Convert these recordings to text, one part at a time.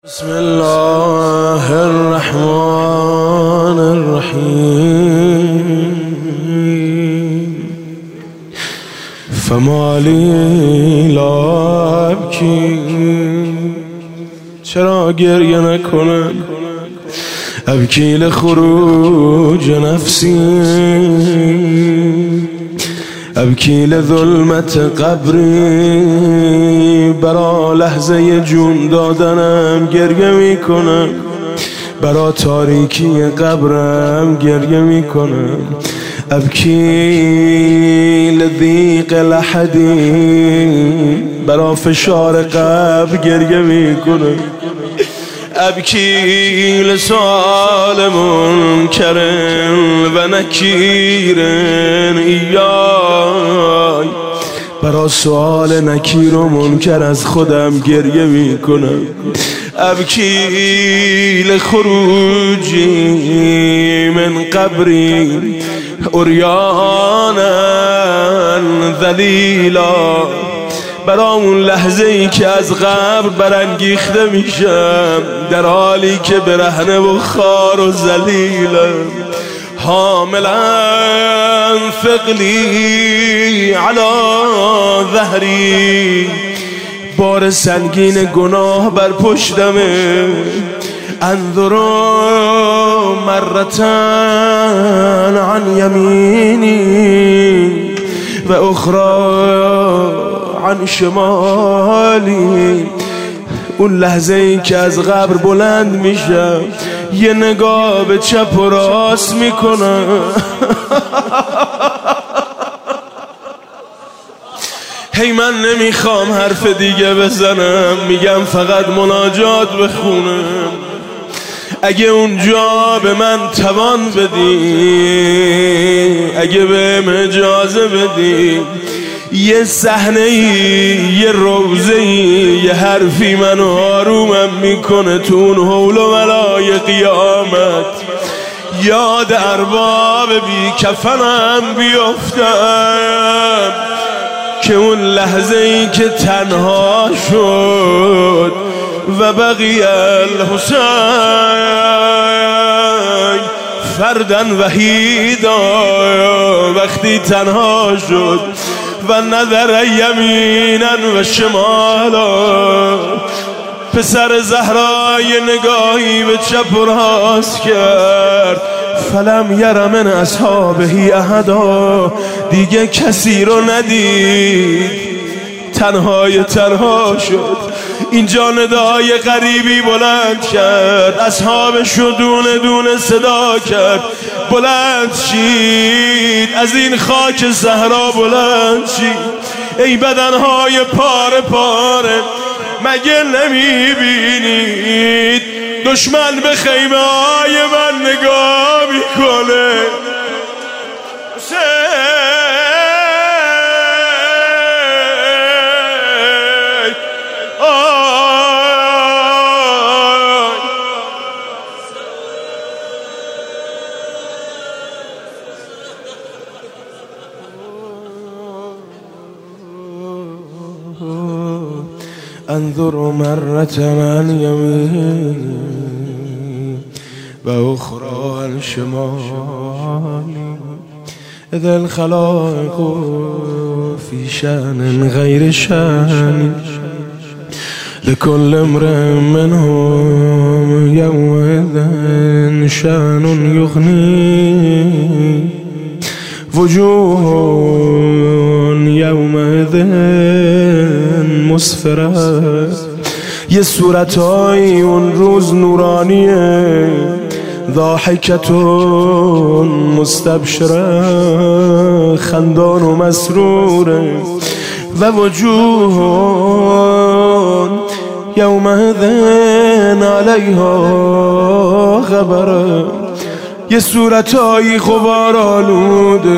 بسم الله الرحمن الرحیم فما لی لا ابکی، چرا گریه نکنم؟ ابکی لخروج نفسی، ابکی لظلمت قبری، برا لحظه جون دادنم گریه میکنم، برا تاریکی قبرم گریه میکنم. ابکی لضیق لحدی، برا فشار قبر گریه میکنم. ابکی لسؤال منکر و نکیر ایای، برا سؤال نکیر و منکر از خودم گریه میکنم. ابکی لخروجی من قبری عریانا ذلیلا، برا اون لحظه ای که از قبر برانگیخته میشم در حالی که برهنه و خار و ذلیلم. حاملا ثقلی علی ظهری، بار سنگین گناه بر پشتمه. انظر مرتان عن یمینی و اخرى عن شمالی، اون لحظه ای که از قبر بلند میشم یه نگاه به چپ و راست میکنم. هی من نمیخوام حرف دیگه بزنم، میگم فقط مناجات بخونم. اگه اونجا به من توان بدی، اگه بهم اجازه بدی، یه صحنه یه روزه یه حرفی منو آرومم میکنه تو اون حول و ولای قیامت، یاد ارباب بی کفنم بیفتم که اون لحظه ای که تنها شد و بقی الحسین فردن وحیدا، وقتی تنها شد و نظر یمینا و شمالا، پسر زهرا یه نگاهی به چپ و راست کرد. فلم یر من اصحابه احدا، دیگه کسی رو ندید، تنها شد. اینجا ندای غریبی بلند کرد، اصحابشو دونه دونه صدا کرد. بلند شید، از این خاک صحرا بلند شید. ای بدنهای پاره پاره، مگه نمیبینید دشمن به خیمه های من نگاه میکنه؟ انظر مرة عن يمين و اخرى عن شمال، اذا الخلائق في شأن غير شأن، لكل امرئ منهم يومئذ شأن يغنيه، وجوه يومئذ مسفره، یه صورتای اون روز نورانیه، ضاحکتون مستبشره، خندان و مسروره. و وجوه یومئذ علیها غبره، یه صورتای غبار آلوده،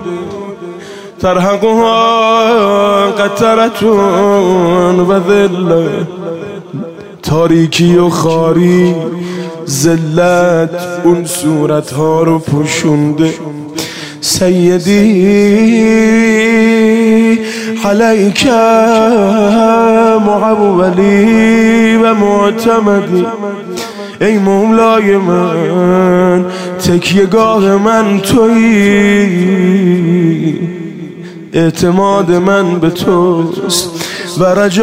ترهقها قطرتون و ذله، تاریکی و خاری ذلت اون صورتها رو پوشونده. سیدی علیک معولی و معتمدی، ای مولای من تکیهگاه من تویی، اعتماد من به توست و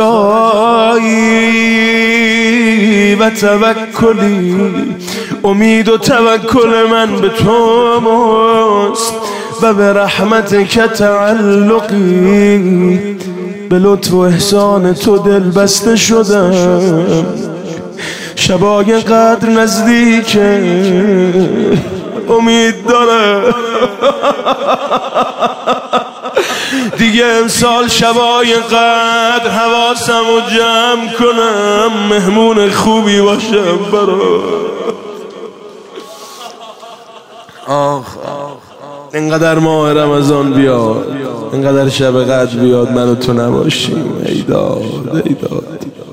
رجایی و توکلی، امید و توکل من به توست و به رحمتک تعلقی، به لطف و احسان تو دل بسته شدم. شبای قدر نزدیکه، امید داره دیگه امسال شبای قدر حواسم رو جمع کنم، مهمون خوبی باشم برا. اینقدر ماه رمضان بیاد، اینقدر شب قدر بیاد، من و تو نباشیم. ای داد ای داد.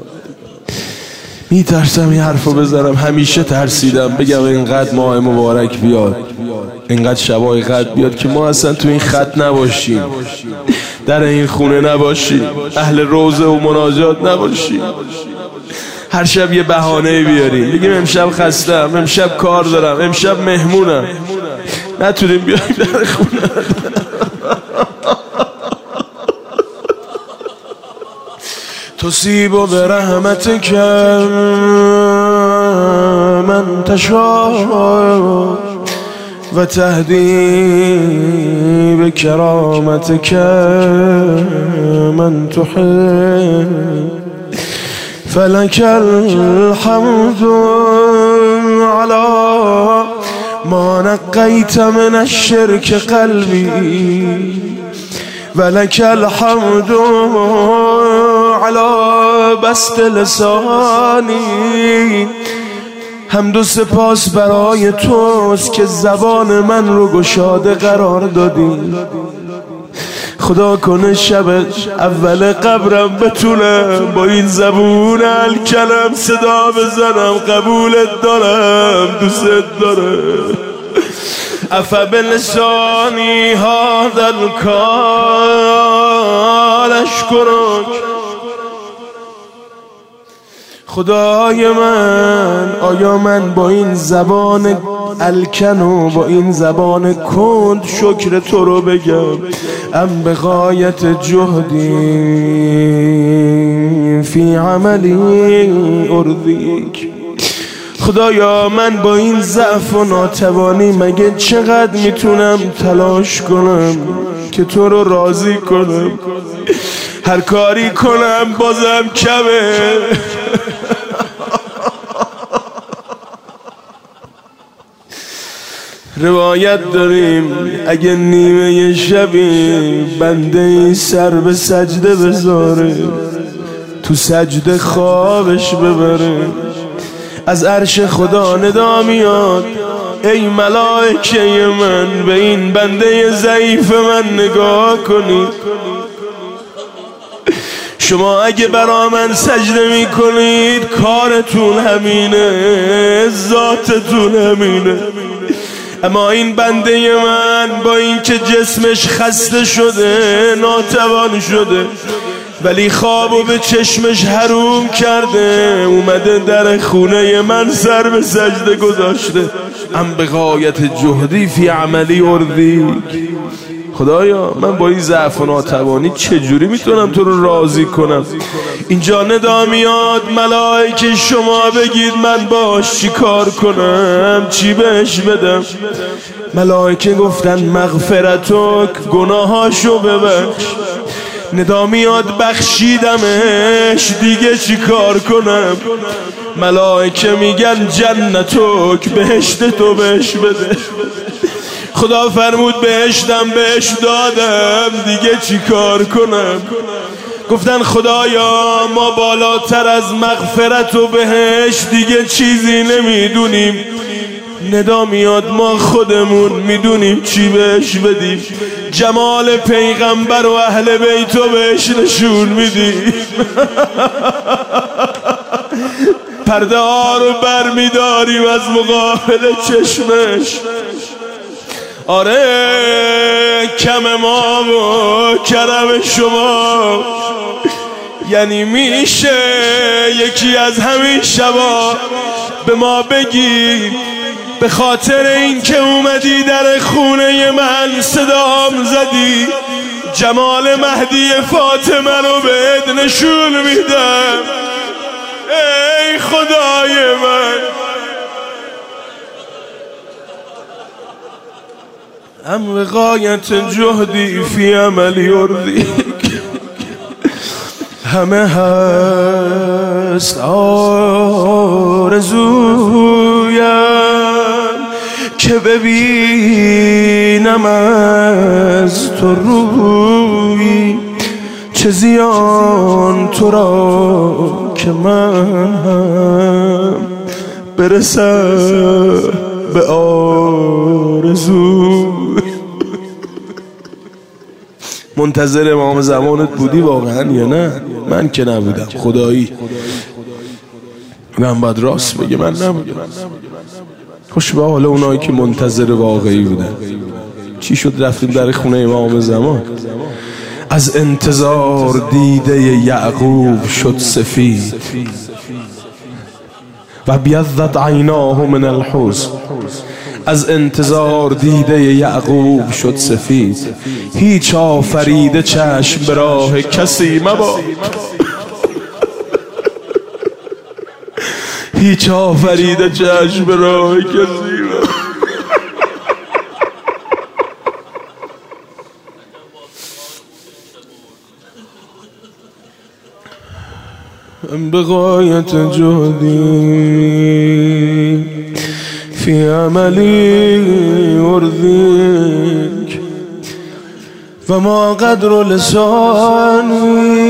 میترسم این حرفو بزنم، همیشه ترسیدم بگم اینقدر ماه مبارک بیاد، اینقدر شبای قدر بیاد که ما اصلا تو این خط نباشیم، در این خونه نباشیم، اهل روزه و مناجات نباشیم، هر شب یه بهانه بیاریم بگیم امشب خستم، امشب کار دارم، امشب مهمونم، نتونیم بیایم در خونه. تصیب برحمتک من تشاء و تهدی بکرامتک من تحب، فلک الحمد علی ما نقیت من الشرک قلبی، ولک الحمد علی بسط لسانی، حمد و سپاس برای توست که زبان من رو گشاده قرار دادی. خدا کنه شب اول قبرم بتونم با این زبون الکلم صدا بزنم قبولت دارم، دوست دارم. افا بلسانی هذا الکال اشکرک، خدای من آیا من با این زبان الکن و با این زبان کند شکر تو رو بگم؟ ام به غایت جهدی فی عملی ارضیک، خدایا من با این ضعف و ناتوانی مگه چقدر میتونم تلاش کنم که تو رو راضی کنم؟ هر کاری کنم بازم کمه. روایت داریم اگه نیمه شبی بنده سر به سجده بذاره، تو سجده خوابش ببره، از عرش خدا ندا میاد ای ملائکه من به این بنده ضعیف من نگاه کنید. شما اگه برا من سجده می کنید کارتون همینه، ذاتتون همینه، اما این بنده من با این که جسمش خسته شده ناتوان شده ولی خوابو به چشمش حروم کرده، اومده در خونه من سر به سجده گذاشته. ام به غایت جهدی فی عملی ارضیک، خدایا من با این ضعف و ناتوانی چجوری میتونم تو رو راضی کنم؟ اینجا ندا میاد ملائکه شما بگید من باش چی کار کنم، چی بهش بدم؟ ملائکه گفتن مغفرتک، گناهاشو ببخش. ندا میاد بخشیدمش، دیگه چی کار کنم؟ ملائکه میگن جنتک، بهشت تو بهش بده. خدا فرمود بهشتم بهش دادم، دیگه چی کار کنم؟ گفتن خدایا ما بالاتر از مغفرت و بهشت دیگه چیزی نمیدونیم. ندا میاد ما خودمون میدونیم چی بهش بدیم، جمال پیغمبر و اهل بیتو بهش نشون میدیم. پرده ها رو بر میداریم از مقابل چشمش. آره کم ما و کرم شما، یعنی میشه یکی از همین شبا به ما بگی به خاطر این که اومدی در خونه من صدام زدی، جمال مهدی فاطمه رو بهت نشون میدم. ای خدای من، هم غایت جهدی فی عمل یرضیک، همه هست آرزویم که ببینم از تو روی، چه زیان تو را که من هم برسم به آرزو. منتظر امام زمانت بودی واقعا یا نه؟ من که نبودم خدایی، من باید راست بگه من نبودم. خوش به حال اونایی که منتظر واقعی بودن. چی شد رفتیم در خونه امام زمان؟ از انتظار دیده یعقوب شد سفید و بیضت عیناه من الحزن. از انتظار دیده یعقوب شد سفید. هیچ آفریده چشم به راه کسی مباد، هیچ آفریده چشم به راه کسی مباد. بغایت جهدی فی عملی یرضیک و ما قدر لسانی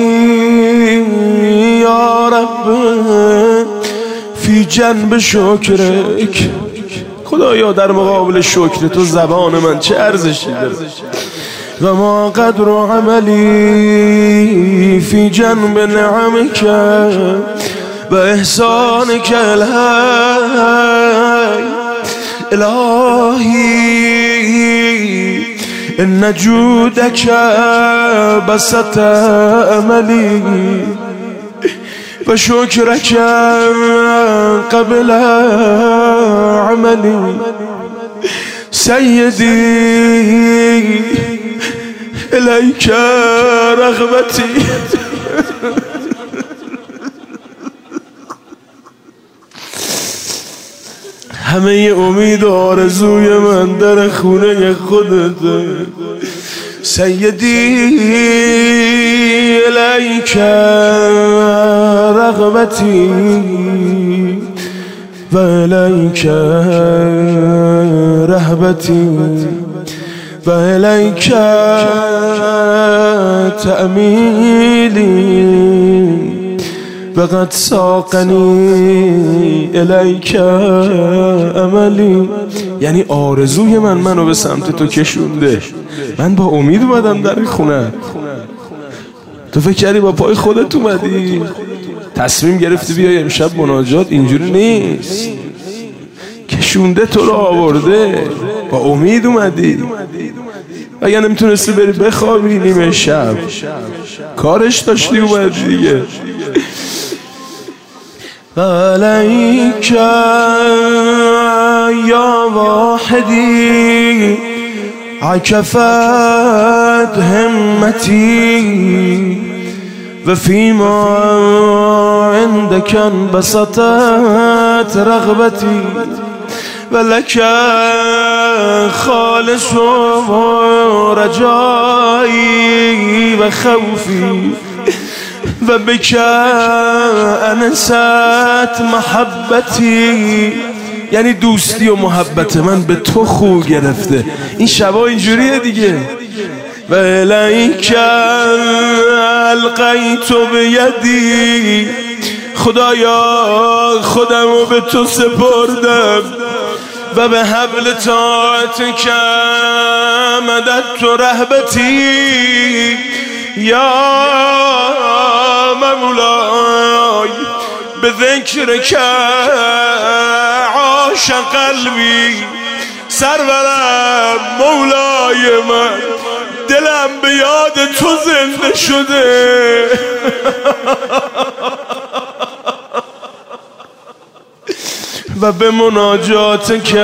یا رب فی جنب شکرک. خدایا در مقابل شکر تو زبان من چه ارزشی داره. و ما قدر عملی فی جنب نعمک و احسانک الهی ان جودک بسط املی و شکرک قبل عملی. سیدی الیک رغبتی. همه امید و آرزوی من در خونه خودت. سیدی الیک رغبتی و الیک رهبتی و الیک تأمیلی و قد ساقنی الیک املی. یعنی آرزوی منو به سمت تو کشونده. من با امید اومدم در خونه، تو فکر کردی با پای خودت اومدی تصمیم گرفتی بیای امشب مناجات. اینجوری نیست، کشونده تو رو آورده، با امید اومدی. اگه نمیتونستی بری بخوابی نیمه شب کارش داشتی اومدی دیگه. علیک یا واحدی عکفت همتی و فیما عندک انبسطت رغبتی و لک خالص رجایی و خوفی و بک انست محبتی. یعنی دوستی و محبت من به تو خو گرفته. این شبا اینجوریه دیگه. و الیک القیت بیدی. خدایا خودمو به تو سپردم و به حبل طاعتک مددت رهبتی. یا مولای به ذکرک عاش قلبی سرورم مولای من، دلم به یاد تو زنده شده. و به مناجات که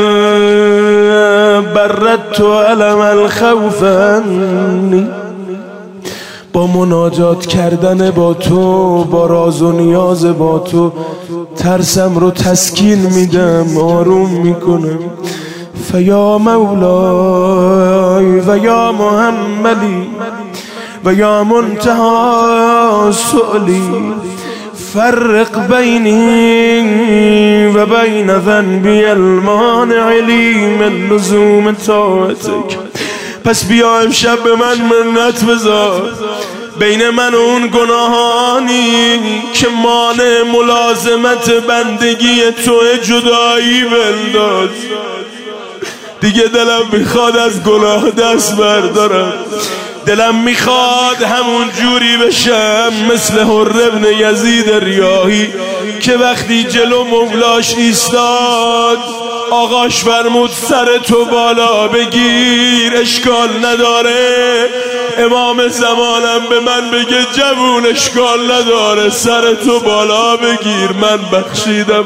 بردت علم الخوف عنی، با مناجات کردن با تو، با راز و نیاز با تو، ترسم رو تسکین میدم، آروم میکنم. فیا مولای و یا محملی و یا منتهی سؤلی، فرق بینی و بین ذنبی المانع لی من لزوم طاعتک. پس بیا امشب به من منت بذار، بین من و اون گناهانی که مانع ملازمت بندگی تو جدایی بنداز. دیگه دلم میخواد از گناه دست بردارم، دلم میخواد همون جوری بشم مثل حر بن یزید ریاحی که وقتی جلو مولاش ایستاد آقاش فرمود سر تو بالا بگیر، اشکال نداره. امام زمانم به من بگه جوون اشکال نداره، سر تو بالا بگیر، من بخشیدم.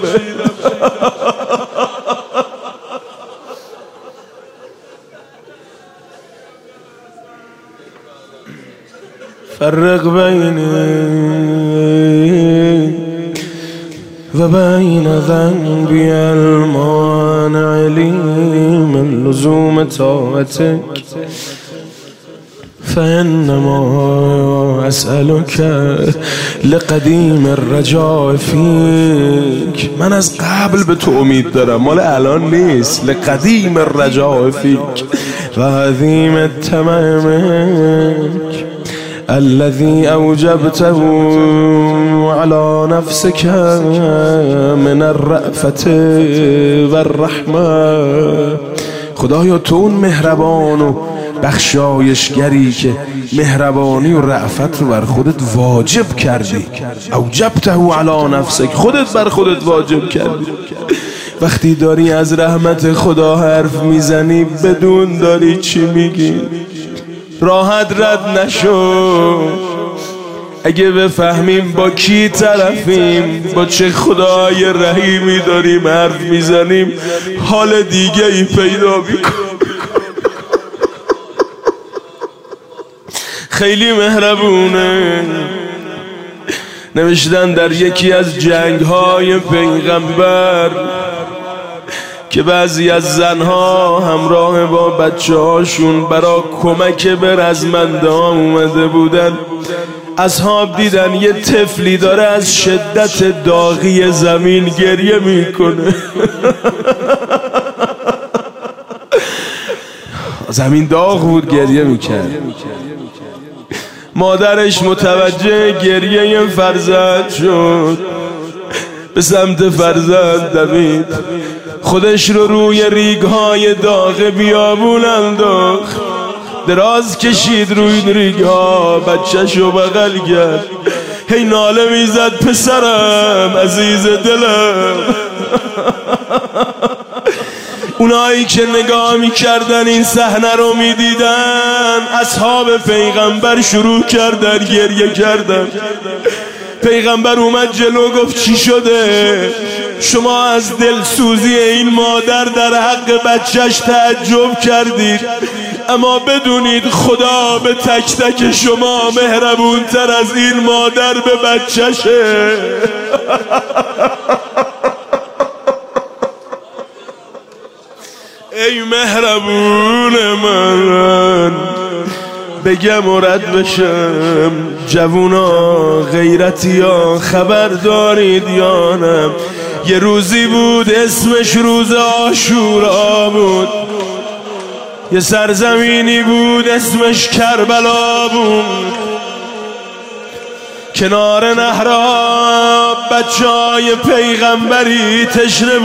فرق بینی و بین ذنبی المانع لی من لزوم طاعتک، فانما اسألک لقدیم الرجاء فیک. من از قبل به تو امید دارم، مال الان نیست. لقدیم الرجاء فیک و عظیم الطمع منک الذي اوجبته على نفسك من الرأفة والرحمة. خدایا تو اون مهربان و بخشایشگری که مهربانی و رأفت رو بر خودت واجب کردی، اوجبته على نفسك، خودت بر خودت واجب کردی. وقتی داری از رحمت خدا حرف میزنی بدون داری چی میگی، راحت رد نشو. اگه بفهمیم با کی طرفیم، با چه خدای رحیمی داریم حرف میزنیم، حال دیگه ای پیدا میکنیم. خیلی مهربونه. نوشتن در یکی از جنگ‌های پیغمبر که بعضی از زنها همراه با بچه هاشون برای کمک به رزمنده ها اومده بودن، اصحاب دیدن یه طفلی داره از شدت داغی زمین گریه میکنه. زمین داغ بود، گریه میکرد. مادرش متوجه گریه فرزند شد، به سمت فرزند دوید، خودش رو روی ریگ‌های داغ بیابون انداخت، دراز کشید روی ریگ‌ها، بچه‌ش رو بغل کرد، هی ناله میزد پسرم عزیز دلم. اونایی که نگاه میکردن این صحنه رو میدیدن، اصحاب پیغمبر شروع کردن گریه کردن. پیغمبر اومد جلو گفت چی شده؟ شما از دلسوزی این مادر در حق بچهش تعجب کردید، اما بدونید خدا به تک تک شما مهربونتر از این مادر به بچهشه. ای مهربون من، بگم و رد بشم، جوونا غیرتیا خبر دارید یا نه؟ یه روزی بود اسمش روز عاشورا بود، یه سرزمینی بود اسمش کربلا بود. کنار نهرها بچهای پیغمبری تشنه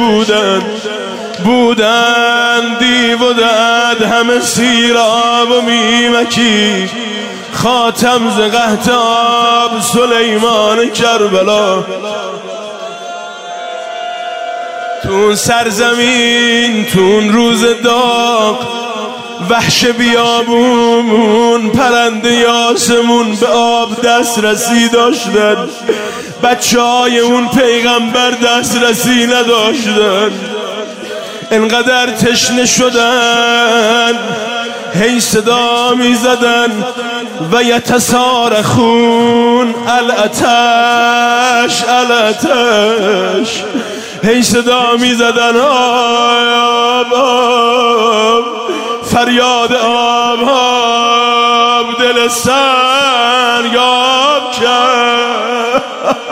بودن دیو و دد همه سیراب و میمکی، خاتم ز قحطاب سلیمان کربلا. تو اون سرزمین، تو اون روز داغ، وحش بیابون، پرنده آسمون به آب دسترسی داشتن، بچه های اون پیغمبر دسترسی نداشتن. انقدر تشنه شدن هی صدا می زدن و یتصارخون العطش العطش، هی صدا می زدن آب آب، فریاد آب آب، دل سنگ آب کرد.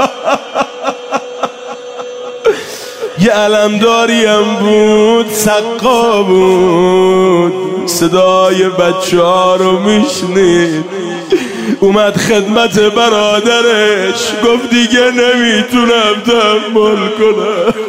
یه علمداریم بود، سقا بود، صدای بچه ها رو میشنید، اومد خدمت برادرش، گفت دیگه نمیتونم تحمل کنم.